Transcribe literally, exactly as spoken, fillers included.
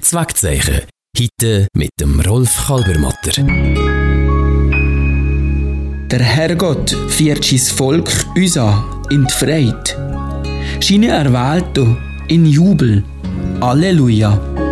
Gottes Wegzeichen. Heute mit dem Rolf Kalbermatter. Der Herrgott führt sein Volk uns an, in die Freude. Seine Erwählten in Jubel. Halleluja.